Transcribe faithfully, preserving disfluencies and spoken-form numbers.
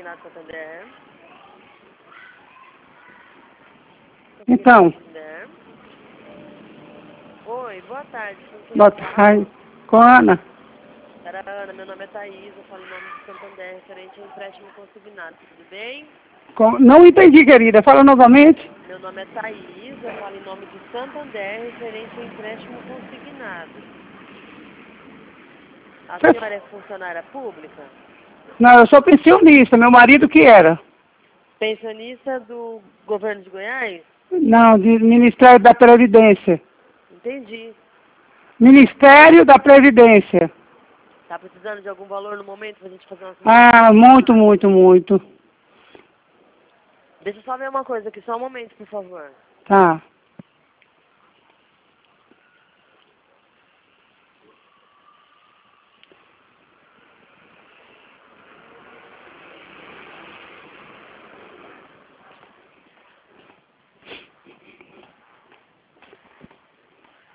Consignado Santander. Então. Santander. Oi, boa tarde. Boa tarde. Com a Ana. Era Ana, meu nome é Thaís, eu falo em nome de Santander, referente ao empréstimo consignado, tudo bem? Com... Não entendi, querida. Fala novamente. Meu nome é Thaís, eu falo em nome de Santander, referente ao empréstimo consignado. A Você... senhora é funcionária pública? Não, eu sou pensionista, meu marido que era. Pensionista do governo de Goiás? Não, de Ministério da Previdência. Entendi. Ministério da Previdência. Tá precisando de algum valor no momento pra gente fazer uma Ah, simulação? muito, muito, muito. Deixa eu só ver uma coisa aqui, só um momento, por favor. Tá.